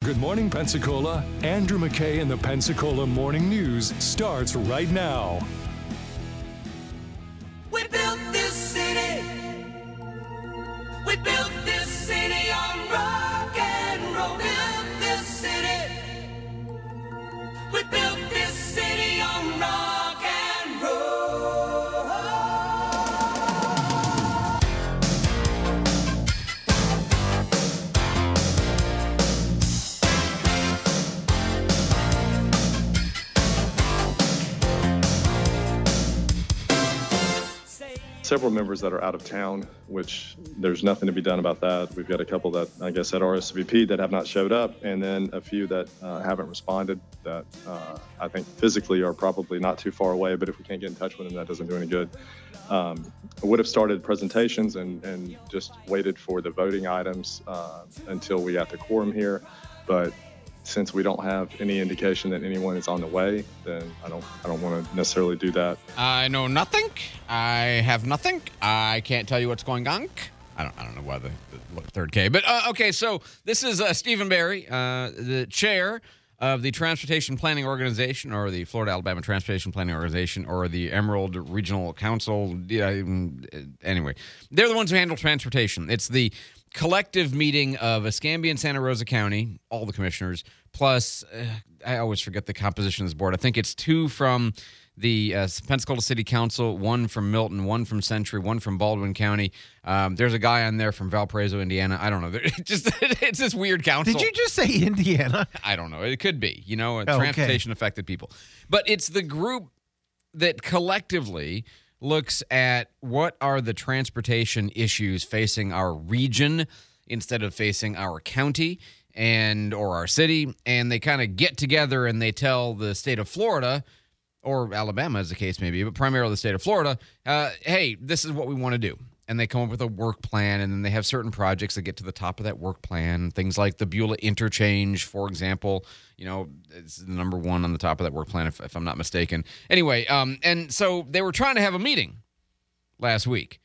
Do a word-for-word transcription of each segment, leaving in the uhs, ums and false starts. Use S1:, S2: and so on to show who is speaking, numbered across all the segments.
S1: Good Morning Pensacola, Andrew McKay and the Pensacola Morning News starts right now.
S2: We built this city. We built this city on rock and roll. Built this city. We built this city on rock and roll.
S3: Several members that are out of town, which there's nothing to be done about that. We've got a couple that, I guess, at R S V P that have not showed up, and then a few that uh, haven't responded that uh, I think physically are probably not too far away, but if we can't get in touch with them, that doesn't do any good. Um, I would have started presentations and, and just waited for the voting items uh, until we got the quorum here, but since we don't have any indication that anyone is on the way, then I don't I don't want to necessarily do that.
S4: I know nothing. I have nothing. I can't tell you what's going on. I don't I don't know why the, the third K. But, uh, okay, so this is uh, Stephen Barry, uh, the chair of the Transportation Planning Organization, or the Florida Alabama Transportation Planning Organization, or the Emerald Regional Council. Yeah, anyway, they're the ones who handle transportation. It's the collective meeting of Escambia and Santa Rosa County, all the commissioners, plus, uh, I always forget the composition of this board. I think it's two from the uh, Pensacola City Council, one from Milton, one from Century, one from Baldwin County. Um, there's a guy on there from Valparaiso, Indiana. I don't know. It just It's this weird council.
S5: Did you just say Indiana?
S4: I don't know. It could be, you know,
S5: Oh,
S4: transportation affected people. But it's the group that collectively looks at what are the transportation issues facing our region instead of facing our county and or our city, and they kind of get together and they tell the state of Florida, or Alabama as the case may be, but primarily the state of Florida, uh, hey, this is what we want to do. And they come up with a work plan, and then they have certain projects that get to the top of that work plan. Things like the Beulah Interchange, for example, you know, it's the number one on the top of that work plan, if, if I'm not mistaken. Anyway, um, and so they were trying to have a meeting last week.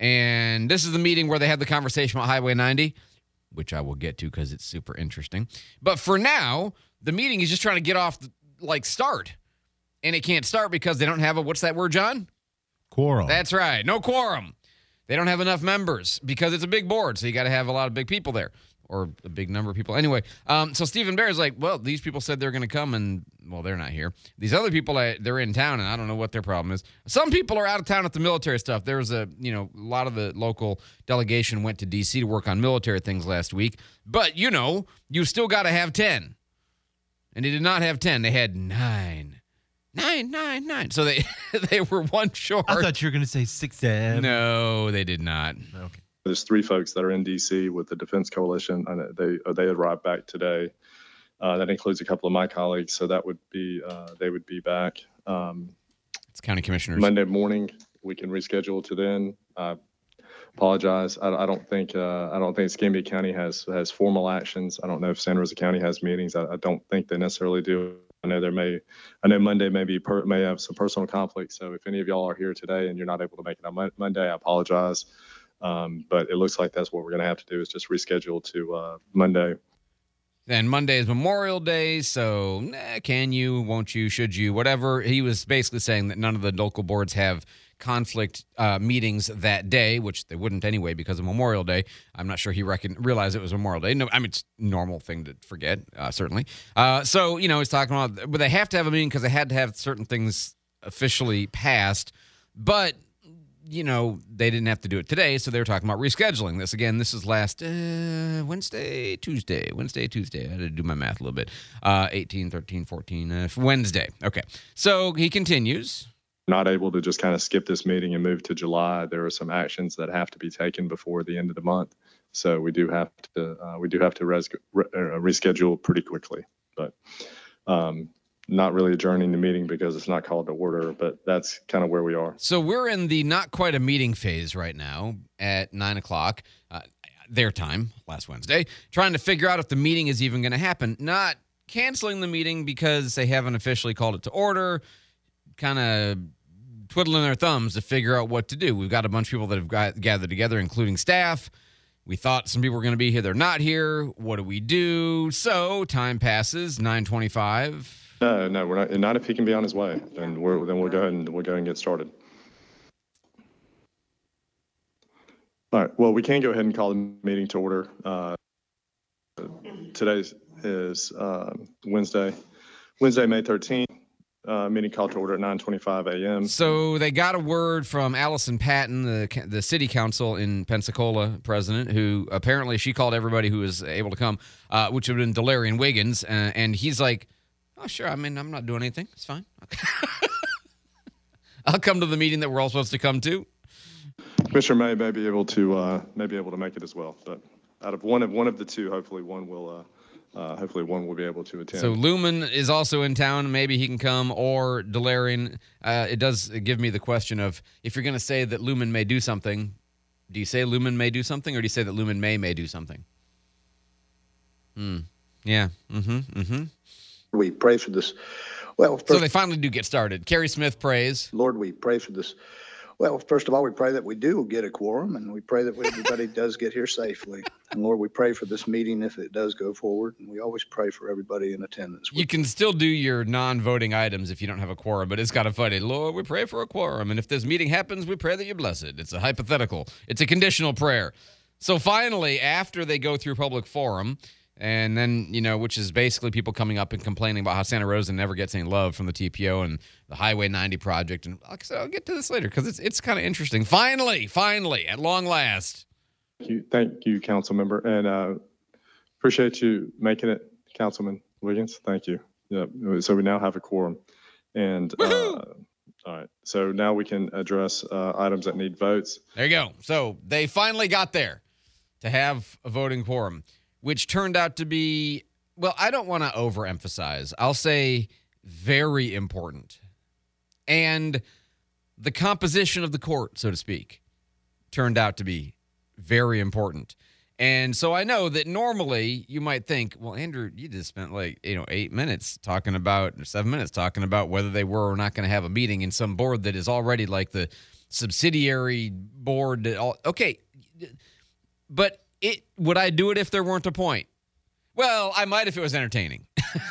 S4: And this is the meeting where they had the conversation about Highway ninety, which I will get to because it's super interesting. But for now, the meeting is just trying to get off, the, like, start. And it can't start because they don't have a, what's that word, John?
S5: Quorum.
S4: That's right. No quorum. They don't have enough members because it's a big board, so you got to have a lot of big people there, or a big number of people. Anyway, um, so Stephen Bear's like, well, these people said they're going to come, and, well, they're not here. These other people, they're in town, and I don't know what their problem is. Some people are out of town at the military stuff. There was a, you know, a lot of the local delegation went to D C to work on military things last week. But, you know, you still got to have ten. And they did not have ten. They had nine. Nine, nine, nine. So they they were one short.
S5: I thought you were going to say six, seven.
S4: No, they did not.
S5: Okay.
S3: There's three folks that are in D C with the Defense Coalition, and they they arrived back today. Uh, that includes a couple of my colleagues, so that would be uh, they would be back. Um,
S4: it's county commissioners.
S3: Monday morning, we can reschedule to then. I apologize. I, I don't think uh, I don't think Escambia County has has formal actions. I don't know if Santa Rosa County has meetings. I, I don't think they necessarily do. I know there may, I know Monday may be per, may have some personal conflicts. So if any of y'all are here today and you're not able to make it on Mo- Monday, I apologize. Um, but it looks like that's what we're going to have to do is just reschedule to uh, Monday.
S4: Then Monday is Memorial Day, so nah, can you, won't you, should you, whatever. He was basically saying that none of the local boards have conflict uh, meetings that day, which they wouldn't anyway because of Memorial Day. I'm not sure he reckon, realized it was Memorial Day. No, I mean, it's a normal thing to forget, uh, certainly. Uh, so, you know, he's talking about, but they have to have a meeting because they had to have certain things officially passed. But, you know, they didn't have to do it today, so they were talking about rescheduling this. Again, this is last uh, Wednesday, Tuesday, Wednesday, Tuesday. I had to do my math a little bit. Uh, eighteen, thirteen, fourteen, uh, Wednesday. Okay. So he continues.
S3: Not able to just kind of skip this meeting and move to July. There are some actions that have to be taken before the end of the month. So we do have to uh, we do have to res- re- uh, reschedule pretty quickly. But um, not really adjourning the meeting because it's not called to order, but that's kind of where we are.
S4: So we're in the not quite a meeting phase right now at nine o'clock, uh, their time, last Wednesday, trying to figure out if the meeting is even going to happen. Not canceling the meeting because they haven't officially called it to order, kind of twiddling their thumbs to figure out what to do. We've got a bunch of people that have got, gathered together, including staff. We thought some people were going to be here. They're not here. What do we do? So time passes, nine twenty-five.
S3: No, no, we're not. And not if he can be on his way. Then we're then we'll go ahead and we'll go ahead and get started. All right. Well, we can go ahead and call the meeting to order. Uh, today is uh, Wednesday, Wednesday, May thirteenth. Uh, meeting called to order at nine twenty-five a.m.
S4: So they got a word from Allison Patton, the the city council in Pensacola president, who apparently she called everybody who was able to come, uh, which would have been Delarian Wiggins, uh, and he's like, "Oh, sure. I mean, I'm not doing anything. It's fine. I'll come to the meeting that we're all supposed to come to."
S3: Commissioner May may be able to uh, may be able to make it as well, but out of one of one of the two, hopefully one will. Uh, Uh, hopefully one will be able to attend.
S4: So Lumen is also in town. Maybe he can come, or Delarian. Uh, it does give me the question of, if you're going to say that Lumen may do something, do you say Lumen may do something, or do you say that Lumen may may do something? Hmm. Yeah. Mm-hmm. Mm-hmm.
S6: We pray for this. Well, first,
S4: So they finally do get started. Kerry Smith prays.
S6: Lord, we pray for this. Well, first of all, we pray that we do get a quorum, and we pray that everybody does get here safely. And Lord, we pray for this meeting if it does go forward, and we always pray for everybody in attendance.
S4: You can still do your non-voting items if you don't have a quorum, but it's kind of funny. Lord, we pray for a quorum, and if this meeting happens, we pray that you bless it. It's a hypothetical. It's a conditional prayer. So finally, after they go through public forum, and then, you know, which is basically people coming up and complaining about how Santa Rosa never gets any love from the T P O and the Highway ninety project. And like I said, I'll get to this later because it's it's kind of interesting. Finally, finally, at long last.
S3: Thank you, thank you, council member, and uh, appreciate you making it, Councilman Wiggins. Thank you. Yeah. So we now have a quorum, and uh, all right. So now we can address uh, items that need votes.
S4: There you go. So they finally got there to have a voting quorum, which turned out to be, well, I don't want to overemphasize. I'll say very important. And the composition of the court, so to speak, turned out to be very important. And so I know that normally you might think, well, Andrew, you just spent like, you know, eight minutes talking about, or seven minutes talking about whether they were or not going to have a meeting in some board that is already like the subsidiary board. That all, okay, but it would I do it if there weren't a point? Well, I might if it was entertaining.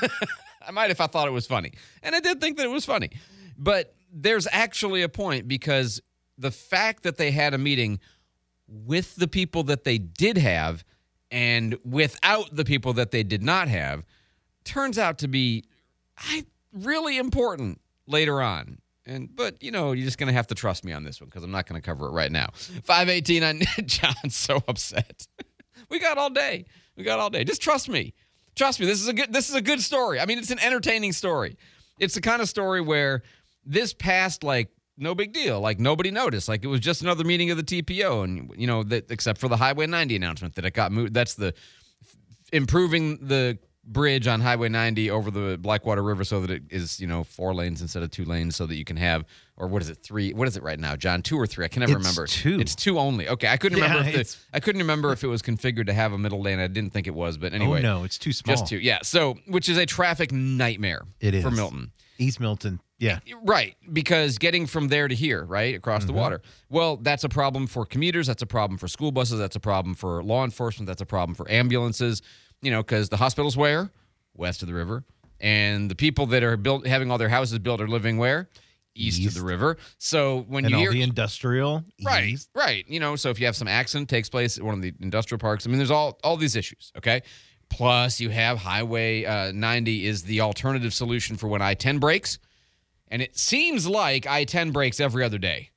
S4: I might if I thought it was funny. And I did think that it was funny. But there's actually a point, because the fact that they had a meeting with the people that they did have and without the people that they did not have turns out to be I, really important later on. And But, you know, you're just going to have to trust me on this one because I'm not going to cover it right now. five eighteen on John's so upset. We got all day. We got all day. Just trust me. Trust me. This is a good this is a good story. I mean, it's an entertaining story. It's the kind of story where this passed like no big deal. Like nobody noticed. Like it was just another meeting of the T P O, and you know, that except for the Highway ninety announcement that it got moved. That's the improving the bridge on Highway ninety over the Blackwater River so that it is, you know, four lanes instead of two lanes, so that you can have, or what is it, three? What is it right now, John? Two or three? I can never
S5: It's
S4: remember.
S5: two.
S4: It's two only. Okay, I couldn't
S5: Yeah,
S4: remember. If
S5: it's-
S4: the, I couldn't remember if it was configured to have a middle lane. I didn't think it was, but anyway.
S5: Oh, no, it's too small.
S4: Just two. Yeah. So, which is a traffic nightmare.
S5: It is.
S4: for Milton.
S5: East Milton. Yeah.
S4: Right, because getting from there to here, right, across the water, well, that's a problem for commuters. That's a problem for school buses. That's a problem for law enforcement. That's a problem for ambulances, you know, because the hospital's where? West of the river. And the people that are built, having all their houses built are living where? East,
S5: East.
S4: of the river. So when
S5: And
S4: you
S5: all
S4: hear...
S5: the industrial.
S4: Right,
S5: east.
S4: right. You know, so if you have some accident takes place at one of the industrial parks, I mean, there's all, all these issues, okay? Plus, you have Highway uh, ninety is the alternative solution for when I ten breaks. And it seems like I ten breaks every other day.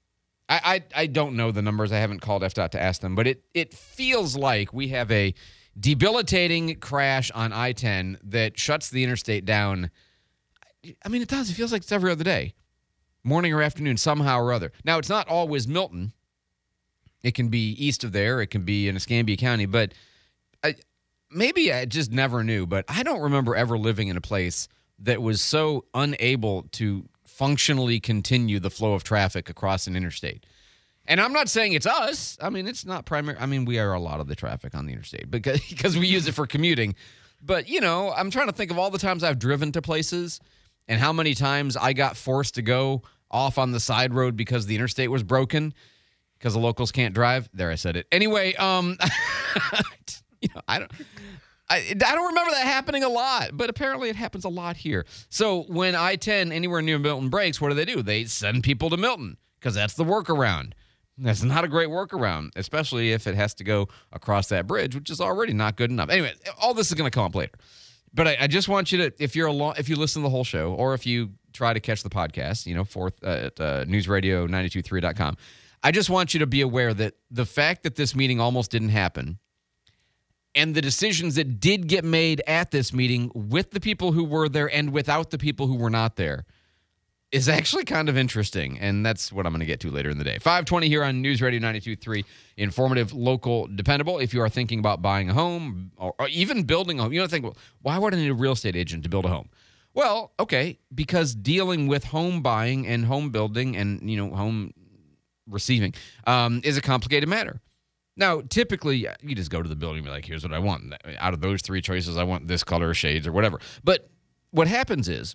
S4: I, I I don't know the numbers. I haven't called F DOT to ask them. But it it feels like we have a debilitating crash on I ten that shuts the interstate down. I mean, it does. It feels like it's every other day. Morning or afternoon, somehow or other. Now, it's not always Milton. It can be east of there. It can be in Escambia County. But I, maybe I just never knew. But I don't remember ever living in a place that was so unable to functionally continue the flow of traffic across an interstate. And I'm not saying it's us. I mean, it's not primary. I mean, we are a lot of the traffic on the interstate because, because we use it for commuting. But, you know, I'm trying to think of all the times I've driven to places and how many times I got forced to go off on the side road because the interstate was broken. because the locals can't drive. There, I said it. Anyway, um, you know, I don't. I, I don't remember that happening a lot, but apparently it happens a lot here. So when I ten anywhere near Milton breaks, what do they do? They send people to Milton because that's the workaround. That's not a great workaround, especially if it has to go across that bridge, which is already not good enough. Anyway, all this is going to come up later. But I, I just want you to, if you're a long, if you listen to the whole show, or if you try to catch the podcast, you know, fourth uh, at uh, news radio nine two three dot com, I just want you to be aware that the fact that this meeting almost didn't happen, and the decisions that did get made at this meeting with the people who were there and without the people who were not there, is actually kind of interesting. And that's what I'm going to get to later in the day. five twenty here on News Radio ninety-two point three. Informative, local, dependable. If you are thinking about buying a home or, or even building a home, you don't think, well, why would I need a real estate agent to build a home? Well, okay, because dealing with home buying and home building and, you know, home receiving um, is a complicated matter. Now, typically, you just go to the building and be like, here's what I want. Out of those three choices, I want this color, shades, or whatever. But what happens is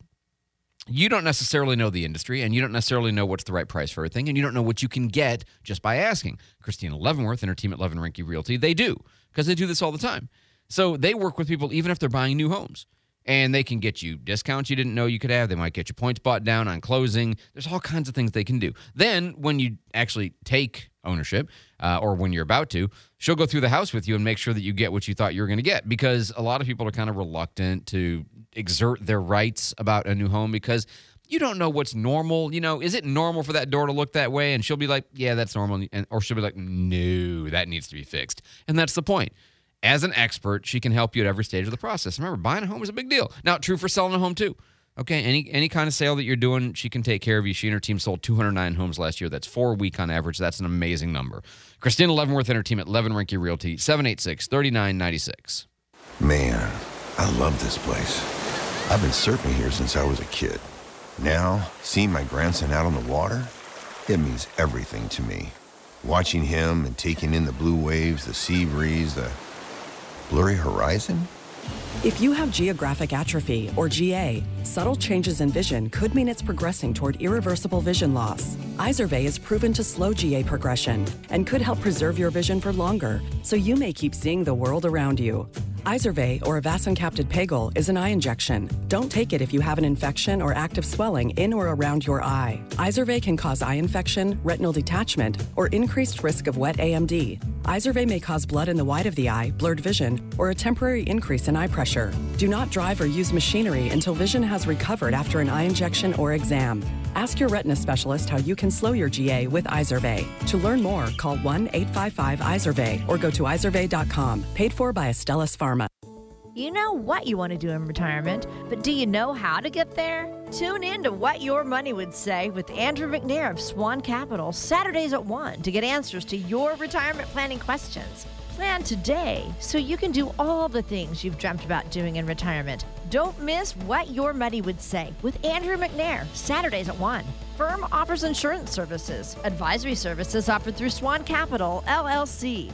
S4: you don't necessarily know the industry, and you don't necessarily know what's the right price for everything, and you don't know what you can get just by asking. Christina Leavenworth and her team at Levin Rinke Realty, they do, because they do this all the time. So they work with people even if they're buying new homes. And they can get you discounts you didn't know you could have. They might get your points bought down on closing. There's all kinds of things they can do. Then when you actually take ownership, uh, or when you're about to, she'll go through the house with you and make sure that you get what you thought you were going to get. Because a lot of people are kind of reluctant to exert their rights about a new home because you don't know what's normal. You know, is it normal for that door to look that way? And she'll be like, yeah, that's normal. And, or she'll be like, no, that needs to be fixed. And that's the point. As an expert, she can help you at every stage of the process. Remember, buying a home is a big deal. Now, true for selling a home, too. Okay, any any kind of sale that you're doing, she can take care of you. She and her team sold two hundred nine homes last year. That's four a week on average. That's an amazing number. Christina Leavenworth and her team at Levin Rinke Realty, seven eight six, three nine nine six.
S7: Man, I love this place. I've been surfing here since I was a kid. Now, seeing my grandson out on the water, it means everything to me. Watching him and taking in the blue waves, the sea breeze, the blurry horizon?
S8: If you have geographic atrophy, or G A, subtle changes in vision could mean it's progressing toward irreversible vision loss. Izervay is proven to slow G A progression and could help preserve your vision for longer, so you may keep seeing the world around you. Izervay, or avacincaptad pegol, is an eye injection. Don't take it if you have an infection or active swelling in or around your eye. Izervay can cause eye infection, retinal detachment, or increased risk of wet A M D. Izervay may cause blood in the white of the eye, blurred vision, or a temporary increase in eye pressure. Do not drive or use machinery until vision has recovered after an eye injection or exam. Ask your retina specialist how you can slow your G A with Izervay. To learn more, call one eight five five Izervay or go to izervay dot com. Paid for by Astellas Pharma.
S9: You know what you want to do in retirement, but do you know how to get there? Tune in to What Your Money Would Say with Andrew McNair of Swan Capital, Saturdays at one, to get answers to your retirement planning questions. Plan today so you can do all the things you've dreamt about doing in retirement. Don't miss What Your Money Would Say with Andrew McNair, Saturdays at one. Firm offers insurance services. Advisory services offered through Swan Capital, L L C.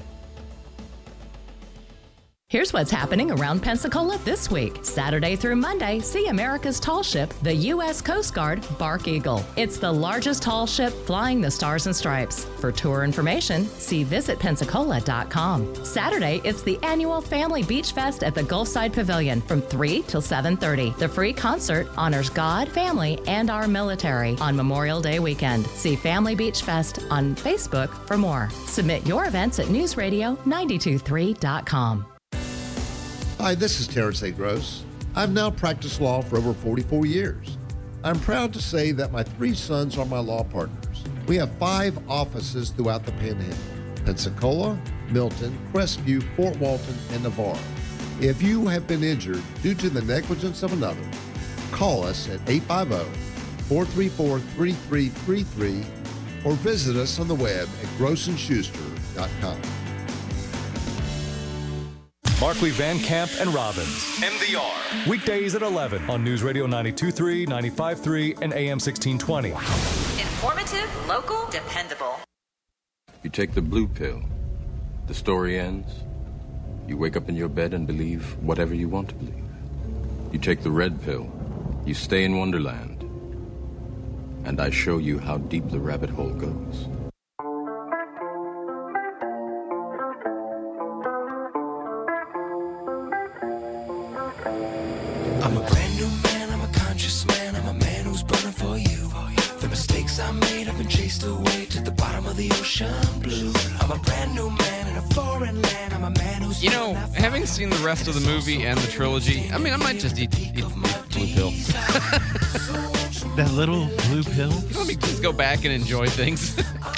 S10: Here's what's happening around Pensacola this week. Saturday through Monday, see America's tall ship, the U S Coast Guard Bark Eagle. It's the largest tall ship flying the Stars and Stripes. For tour information, see visit pensacola dot com. Saturday, it's the annual Family Beach Fest at the Gulfside Pavilion from three till seven thirty. The free concert honors God, family, and our military on Memorial Day weekend. See Family Beach Fest on Facebook for more. Submit your events at news radio nine two three dot com.
S11: Hi, this is Terrence A. Gross. I've now practiced law for over forty-four years. I'm proud to say that my three sons are my law partners. We have five offices throughout the Panhandle: Pensacola, Milton, Crestview, Fort Walton, and Navarre. If you have been injured due to the negligence of another, call us at eight five zero, four three four, three three three three or visit us on the web at gross and schuster dot com.
S1: Markley, Van Camp, and Robbins.
S12: M V R.
S1: Weekdays at eleven on News Radio ninety-two point three, ninety-five point three, and A M sixteen twenty.
S13: Informative, local, dependable.
S14: You take the blue pill. The story ends. You wake up in your bed and believe whatever you want to believe. You take the red pill. You stay in Wonderland. And I show you how deep the rabbit hole goes.
S2: I'm a brand new man, I'm a conscious man, I'm a man who's burning for you. The mistakes I made have been chased away to the bottom of the ocean blue. I'm a brand new man in a foreign land, I'm a man who's...
S4: You know, having seen the rest of the movie and the trilogy, I mean, I might just eat, eat blue pill.
S5: That little blue pill?
S4: Let me just go back and enjoy things.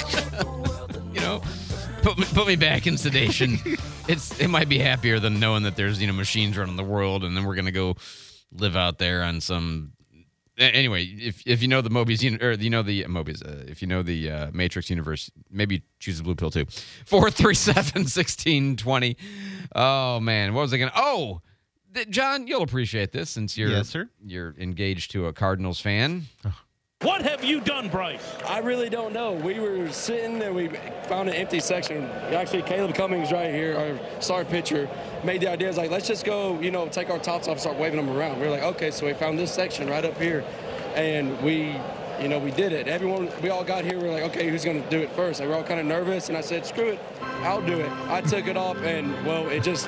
S4: You know, put me, put me back in sedation. It's It might be happier than knowing that there's, you know, machines running the world, and then we're going to go live out there on some... Anyway, if if you know the Mobius, uni- or you know the uh, Mobius, uh, if you know the uh, Matrix universe, maybe choose the blue pill too. four three seven, one six two zero. Oh, man. What was I going to... Oh, th- John, you'll appreciate this since you're,
S5: yes, sir.
S4: you're engaged to a Cardinals fan.
S12: What have you done, Bryce?
S15: I really don't know. We were sitting and we found an empty section. Actually, Caleb Cummings right here, our star pitcher, made the idea. It's like, let's just go, you know, take our tops off and start waving them around. We were like, okay, so we found this section right up here. And we, you know, we did it. Everyone, we all got here. We were like, okay, who's going to do it first? Like, we were all kind of nervous. And I said, screw it, I'll do it. I took it off and, well, it just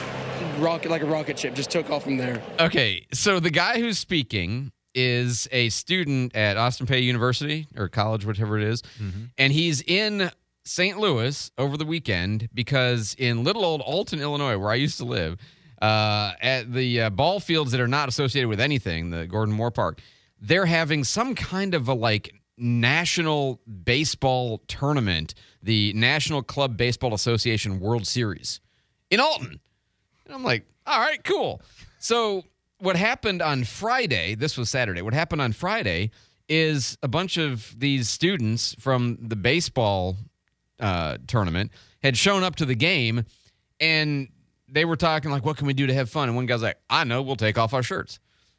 S15: rocket like a rocket ship, just took off from there.
S4: Okay, so the guy who's speaking is a student at Austin Peay University or college, whatever it is. Mm-hmm. And he's in Saint Louis over the weekend because in little old Alton, Illinois, where I used to live, uh, at the uh, ball fields that are not associated with anything, the Gordon Moore Park, they're having some kind of a like national baseball tournament, the National Club Baseball Association World Series in Alton. And I'm like, all right, cool. So what happened on Friday, this was Saturday, what happened on Friday is a bunch of these students from the baseball uh, tournament had shown up to the game, and they were talking like, what can we do to have fun? And one guy's like, I know, we'll take off our shirts.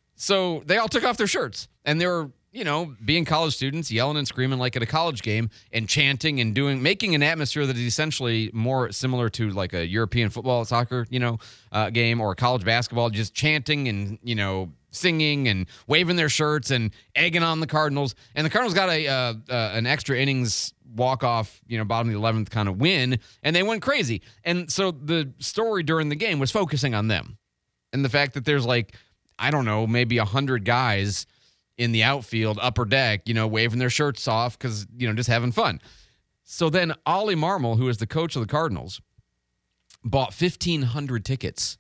S4: So they all took off their shirts, and they were, you know, being college students, yelling and screaming like at a college game and chanting and doing, making an atmosphere that is essentially more similar to like a European football, soccer, you know, uh, game or college basketball, just chanting and, you know, singing and waving their shirts and egging on the Cardinals. And the Cardinals got a uh, uh, an extra innings walk-off, you know, bottom of the eleventh kind of win, and they went crazy. And so the story during the game was focusing on them and the fact that there's like, I don't know, maybe one hundred guys in the outfield, upper deck, you know, waving their shirts off because, you know, just having fun. So then Ollie Marmol, who is the coach of the Cardinals, bought fifteen hundred tickets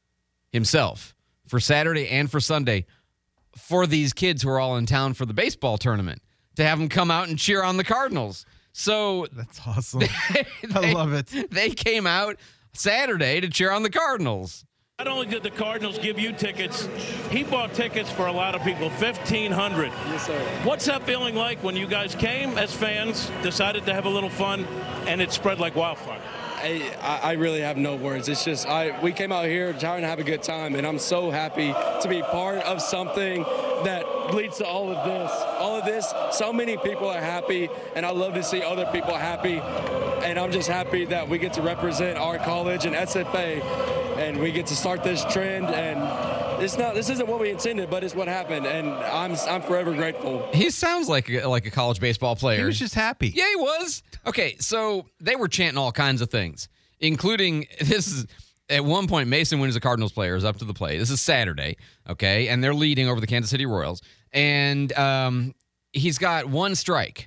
S4: himself for Saturday and for Sunday for these kids who are all in town for the baseball tournament to have them come out and cheer on the Cardinals. So
S5: that's awesome.
S4: They,
S5: I love it.
S4: They came out Saturday to cheer on the Cardinals.
S12: Not only did the Cardinals give you tickets, he bought tickets for a lot of people, fifteen hundred.
S15: Yes, sir.
S12: What's that feeling like when you guys came as fans, decided to have a little fun, and it spread like wildfire?
S15: I, I really have no words. It's just, I we came out here trying to have a good time, and I'm so happy to be part of something that leads to all of this. All of this, so many people are happy, and I love to see other people happy, and I'm just happy that we get to represent our college and S F A, and we get to start this trend, and it's not, this isn't what we intended, but it's what happened, and I'm I'm forever grateful.
S4: He sounds like a, like a college baseball player.
S5: He was just happy.
S4: Yeah, he was. Okay, so they were chanting all kinds of things, including this is at one point Mason Wynn is a Cardinals player, is up to the plate. This is Saturday, okay, and they're leading over the Kansas City Royals, and um, he's got one strike.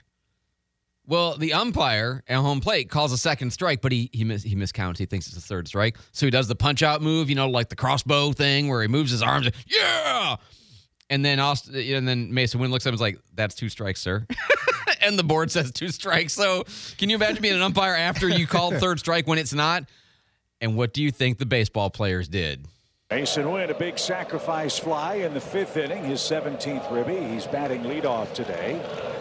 S4: Well, the umpire at home plate calls a second strike, but he he, mis- he miscounts. He thinks it's a third strike. So he does the punch-out move, you know, like the crossbow thing where he moves his arms. And, yeah! And then Austin, and then Mason Wynn looks at him and is like, that's two strikes, sir. And the board says two strikes. So can you imagine being an umpire after you called third strike when it's not? And what do you think the baseball players did?
S16: Mason Wynn, a big sacrifice fly in the fifth inning, his seventeenth ribby. He's batting leadoff today.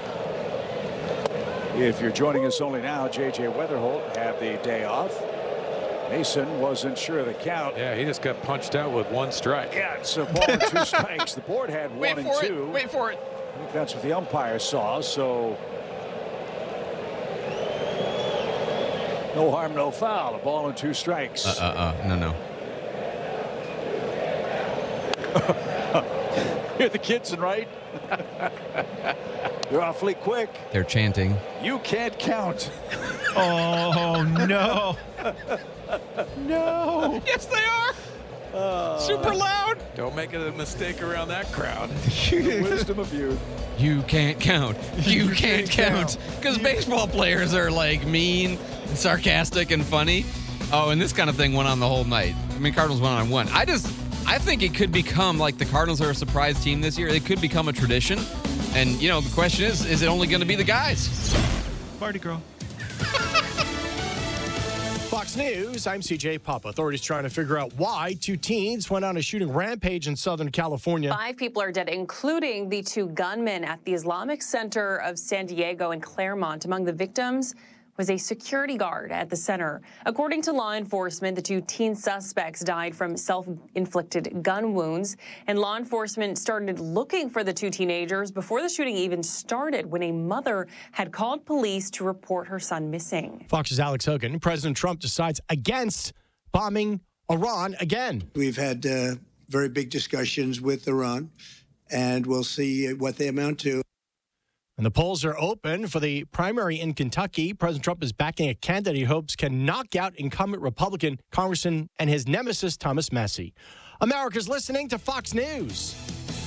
S16: If you're joining us only now, J J Weatherholt had the day off. Mason wasn't sure of the count.
S17: Yeah, he just got punched out with one strike.
S16: Yeah, it's a ball and two strikes. The board had one
S4: Wait
S16: and
S4: for
S16: two.
S4: It. Wait for it.
S16: I think that's what the umpire saw. So no harm, no foul. A ball and two strikes.
S4: Uh, uh, uh, no, no.
S16: You're the Kidson, right? You're awfully quick.
S4: They're chanting.
S16: You can't count.
S5: Oh, no. No.
S4: Yes, they are. Super loud.
S17: Don't make a mistake around that crowd.
S16: The wisdom of youth.
S4: You can't count. You can't count. Because baseball players are like mean and sarcastic and funny. Oh, and this kind of thing went on the whole night. I mean, Cardinals went on one. I just, I think it could become like the Cardinals are a surprise team this year. It could become a tradition. And, you know, the question is, is it only going to be the guys?
S5: Party girl.
S18: Fox News, I'm C J Papa. Authorities trying to figure out why two teens went on a shooting rampage in Southern California.
S19: Five people are dead, including the two gunmen at the Islamic Center of San Diego and Claremont. Among the victims was a security guard at the center. According to law enforcement, the two teen suspects died from self-inflicted gun wounds, and law enforcement started looking for the two teenagers before the shooting even started, when a mother had called police to report her son missing.
S18: Fox's Alex Hogan. President Trump decides against bombing Iran again.
S20: We've had uh, very big discussions with Iran, and we'll see what they amount to.
S18: And the polls are open for the primary in Kentucky. President Trump is backing a candidate he hopes can knock out incumbent Republican Congressman and his nemesis, Thomas Massie. America's listening to Fox News.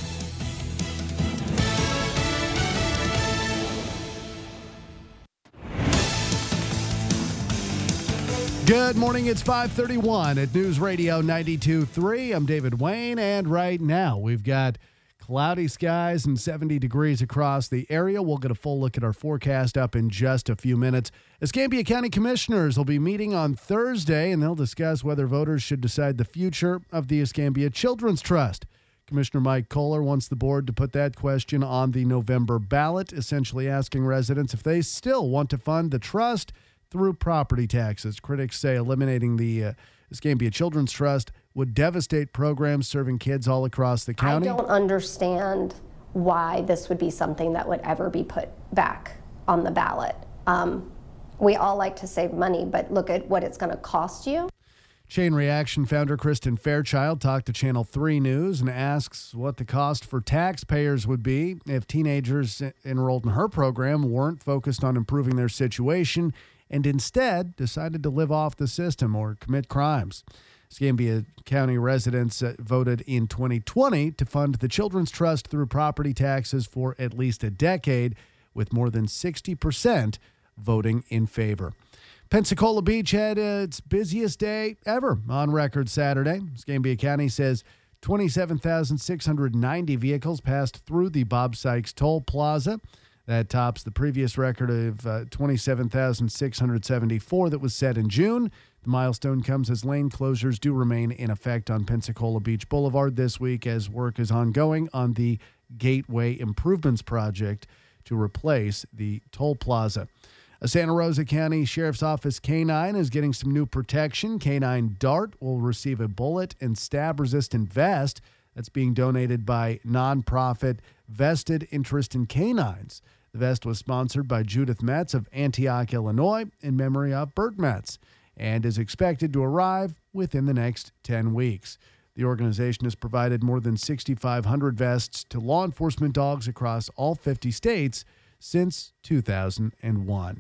S21: Good morning. It's five thirty-one at News Radio ninety-two point three. I'm David Wayne, and right now we've got cloudy skies and seventy degrees across the area. We'll get a full look at our forecast up in just a few minutes. Escambia County Commissioners will be meeting on Thursday, and they'll discuss whether voters should decide the future of the Escambia Children's Trust. Commissioner Mike Kohler wants the board to put that question on the November ballot, essentially asking residents if they still want to fund the trust through property taxes. Critics say eliminating the uh, Escambia Children's Trust would devastate programs serving kids all across the county.
S22: I don't understand why this would be something that would ever be put back on the ballot. Um, we all like to save money, but look at what it's going to cost you.
S21: Chain Reaction founder Kristen Fairchild talked to Channel three News and asks what the cost for taxpayers would be if teenagers enrolled in her program weren't focused on improving their situation and instead decided to live off the system or commit crimes. Escambia County residents uh, voted in twenty twenty to fund the Children's Trust through property taxes for at least a decade, with more than sixty percent voting in favor. Pensacola Beach had uh, its busiest day ever on record Saturday. Escambia County says twenty-seven thousand six hundred ninety vehicles passed through the Bob Sykes Toll Plaza. That tops the previous record of uh, twenty-seven thousand six hundred seventy-four that was set in June. The milestone comes as lane closures do remain in effect on Pensacola Beach Boulevard this week as work is ongoing on the Gateway Improvements Project to replace the toll plaza. A Santa Rosa County Sheriff's Office canine is getting some new protection. Canine Dart will receive a bullet and stab-resistant vest that's being donated by nonprofit Vested Interest in Canines. The vest was sponsored by Judith Metz of Antioch, Illinois, in memory of Burt Metz, and is expected to arrive within the next ten weeks. The organization has provided more than sixty-five hundred vests to law enforcement dogs across all fifty states since two thousand one.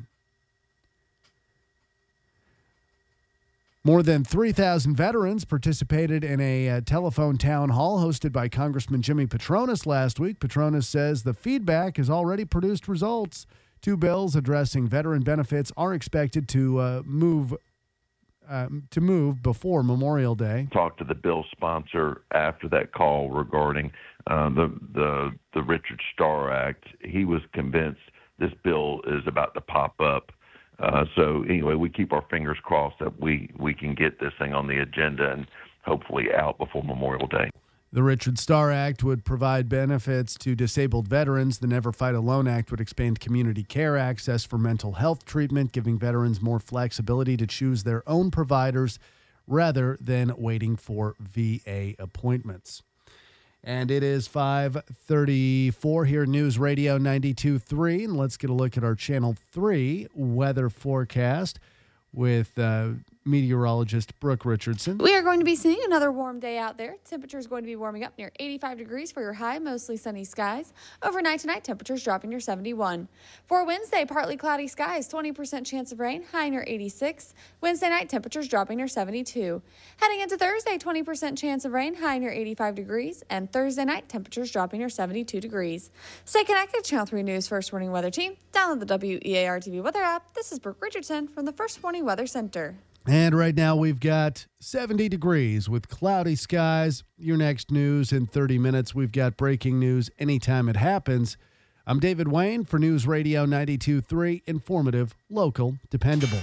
S21: More than three thousand veterans participated in a uh, telephone town hall hosted by Congressman Jimmy Patronis last week. Patronis says the feedback has already produced results. Two bills addressing veteran benefits are expected to uh, move uh, to move before Memorial Day.
S23: Talked to the bill sponsor after that call regarding uh, the the the Richard Starr Act. He was convinced this bill is about to pop up. Uh, so anyway, we keep our fingers crossed that we, we can get this thing on the agenda and hopefully out before Memorial Day.
S21: The Richard Starr Act would provide benefits to disabled veterans. The Never Fight Alone Act would expand community care access for mental health treatment, giving veterans more flexibility to choose their own providers rather than waiting for V A appointments. And it is five thirty-four here at News Radio ninety-two point three. And let's get a look at our Channel three weather forecast with uh, meteorologist Brooke Richardson.
S3: We are going to be seeing another warm day out there. Temperature is going to be warming up near eighty-five degrees for your high, mostly sunny skies. Overnight tonight, temperatures dropping near seventy-one. For Wednesday, partly cloudy skies, twenty percent chance of rain, high near eighty-six. Wednesday night, temperatures dropping near seventy-two. Heading into Thursday, twenty percent chance of rain, high near eighty-five degrees. And Thursday night, temperatures dropping near seventy-two degrees. Stay connected, Channel three News First Warning Weather Team. Download the W E A R T V weather app. This is Brooke Richardson from the First Warning Weather Center.
S21: And right now we've got seventy degrees with cloudy skies. Your next news in thirty minutes. We've got breaking news anytime it happens. I'm David Wayne for News Radio ninety-two point three. Informative, local, dependable.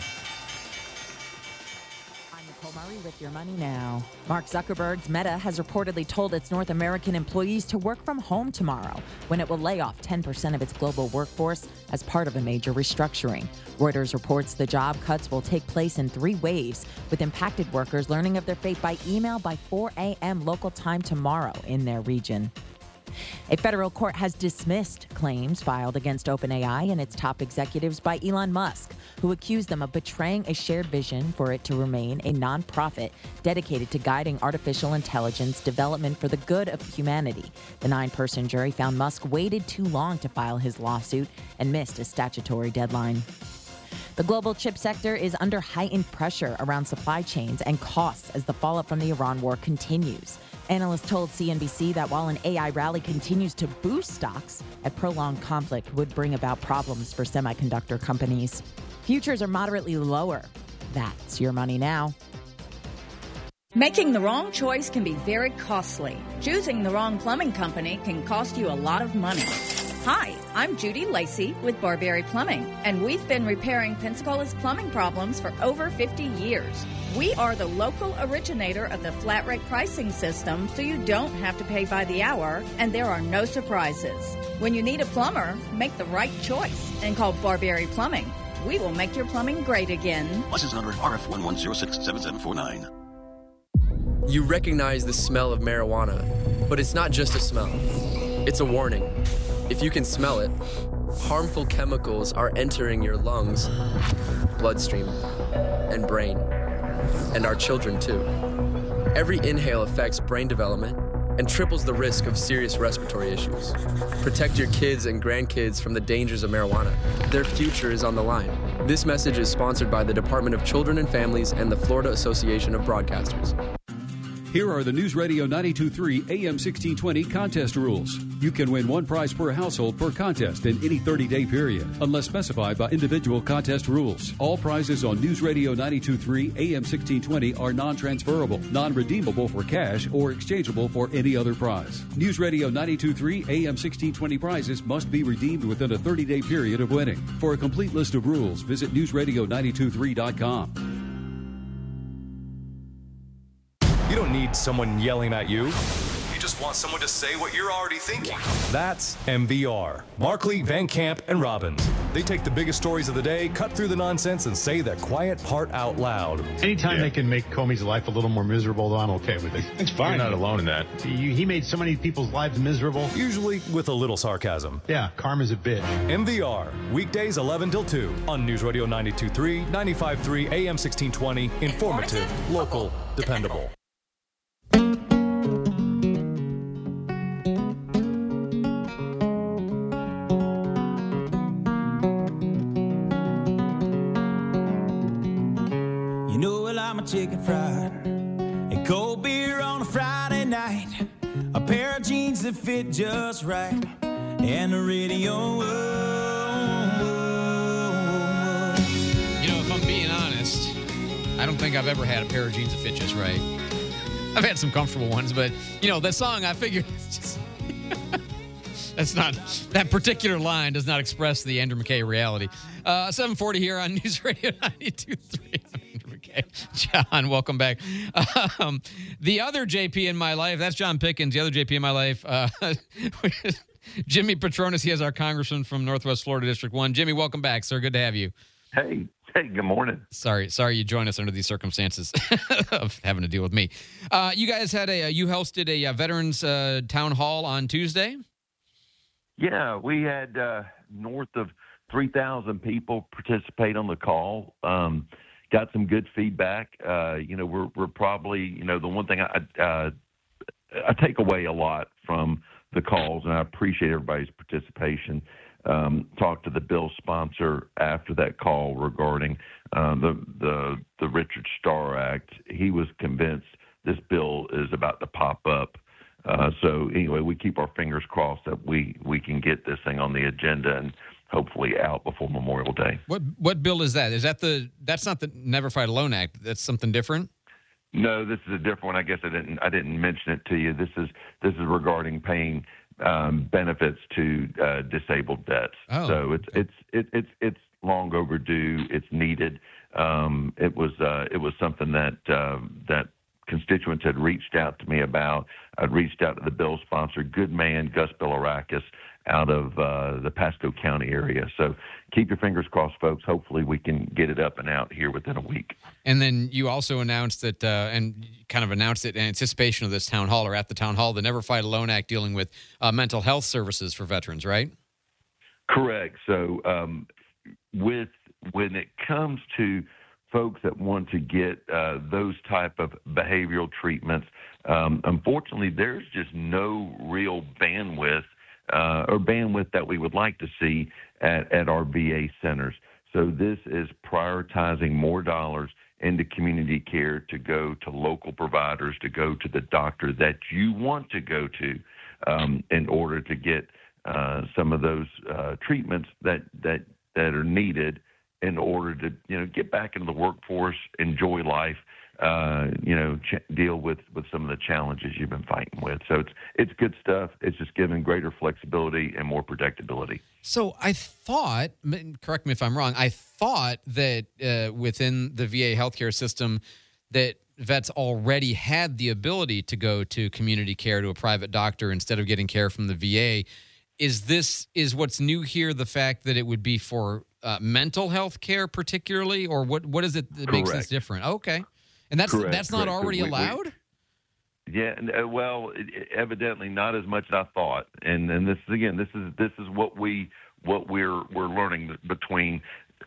S6: With your money now. Mark Zuckerberg's Meta has reportedly told its North American employees to work from home tomorrow, when it will lay off ten percent of its global workforce as part of a major restructuring. Reuters reports the job cuts will take place in three waves, with impacted workers learning of their fate by email by four a.m. local time tomorrow in their region. A federal court has dismissed claims filed against OpenAI and its top executives by Elon Musk, who accused them of betraying a shared vision for it to remain a nonprofit dedicated to guiding artificial intelligence development for the good of humanity. The nine-person jury found Musk waited too long to file his lawsuit and missed a statutory deadline. The global chip sector is under heightened pressure around supply chains and costs as the fallout from the Iran war continues. Analysts told C N B C that while an A I rally continues to boost stocks, a prolonged conflict would bring about problems for semiconductor companies. Futures are moderately lower. That's your money now.
S7: Making the wrong choice can be very costly. Choosing the wrong plumbing company can cost you a lot of money. Hi, I'm Judy Lacey with Barberry Plumbing, and we've been repairing Pensacola's plumbing problems for over fifty years. We are the local originator of the flat rate pricing system, so you don't have to pay by the hour, and there are no surprises. When you need a plumber, make the right choice and call Barberry Plumbing. We will make your plumbing great again.
S24: License number R F one one zero six seven seven four nine.
S25: You recognize the smell of marijuana, but it's not just a smell. It's a warning. If you can smell it, harmful chemicals are entering your lungs, bloodstream, and brain, and our children too. Every inhale affects brain development and triples the risk of serious respiratory issues. Protect your kids and grandkids from the dangers of marijuana. Their future is on the line. This message is sponsored by the Department of Children and Families and the Florida Association of Broadcasters.
S26: Here are the News Radio ninety-two point three A M sixteen twenty contest rules. You can win one prize per household per contest in any thirty-day period, unless specified by individual contest rules. All prizes on News Radio ninety-two point three A M sixteen twenty are non-transferable, non-redeemable for cash, or exchangeable for any other prize. News Radio ninety-two point three A M sixteen twenty prizes must be redeemed within a thirty-day period of winning. For a complete list of rules, visit news radio ninety-two point three dot com.
S1: You don't need someone yelling at you. You just want someone to say what you're already thinking. That's M V R. Markley, Van Camp, and Robbins. They take the biggest stories of the day, cut through the nonsense, and say the quiet part out loud.
S27: Anytime yeah. they can make Comey's life a little more miserable, though, I'm okay with it.
S1: It's fine.
S27: You're not alone in that. He, he made so many people's lives miserable.
S1: Usually with a little sarcasm.
S27: Yeah, karma's a bitch.
S1: M V R. Weekdays eleven till two on News Radio ninety-two point three, ninety-five point three A M sixteen twenty. Informative, Informative local, dependable.
S2: Chicken fried and cold beer on a Friday night, a pair of jeans that fit just right, and the radio. Oh, oh,
S4: oh. You know, if I'm being honest, I don't think I've ever had a pair of jeans that fit just right. I've had some comfortable ones, but you know, that song, I figured it's just that's not, that particular line does not express the Andrew McKay reality. Uh, seven forty here on News Radio ninety-two point three. John, welcome back. Um, the other J P in my life, that's John Pickens, the other J P in my life, uh, Jimmy Patronis. He is our congressman from Northwest Florida District one. Jimmy, welcome back, sir. Good to have you.
S23: Hey, hey, good morning.
S4: Sorry, sorry you joined us under these circumstances of having to deal with me. Uh, you guys had a, you hosted a, a veterans uh, town hall on Tuesday?
S23: Yeah, we had uh, north of three thousand people participate on the call. Um got some good feedback. Uh, you know, we're we're probably, you know, the one thing I uh, I take away a lot from the calls, and I appreciate everybody's participation. Um, talked to the bill sponsor after that call regarding uh, the the the Richard Starr Act. He was convinced this bill is about to pop up. Uh, so anyway, we keep our fingers crossed that we, we can get this thing on the agenda and hopefully out before Memorial Day.
S4: What what bill is that? Is that the that's not the Never Fight Alone Act? That's something different?
S23: No, this is a different one. I guess I didn't I didn't mention it to you. This is this is regarding paying um, benefits to uh, disabled vets.
S4: Oh,
S23: so it's it's it, it's it's long overdue. It's needed. Um, it was uh, it was something that uh, that. constituents had reached out to me about. I'd reached out to the bill sponsor, good man, Gus Bilirakis, out of uh, the Pasco County area. So keep your fingers crossed, folks. Hopefully we can get it up and out here within a week.
S4: And then you also announced that, uh, and kind of announced it in anticipation of this town hall or at the town hall, the Never Fight Alone Act dealing with uh, mental health services for veterans, right?
S23: Correct. So um, with when it comes to folks that want to get uh, those type of behavioral treatments, um, unfortunately, there's just no real bandwidth uh, or bandwidth that we would like to see at, at our V A centers. So this is prioritizing more dollars into community care to go to local providers, to go to the doctor that you want to go to um, in order to get uh, some of those uh, treatments that, that, that are needed in order to, you know, get back into the workforce, enjoy life, uh, you know, ch- deal with, with some of the challenges you've been fighting with. So it's it's good stuff. It's just giving greater flexibility and more predictability.
S4: So I thought, correct me if I'm wrong, I thought that uh, within the V A healthcare system that vets already had the ability to go to community care, to a private doctor, instead of getting care from the V A. Is this, is what's new here the fact that it would be for uh, mental health care particularly, or what, what is it that
S23: Correct.
S4: makes this different? Okay. And that's
S23: Correct,
S4: that's not
S23: correct.
S4: already
S23: So we- we-
S4: allowed?
S23: Yeah, and, uh, well, it, it- evidently not as much as I thought. And and this is again, this is this is what we what we're we're learning between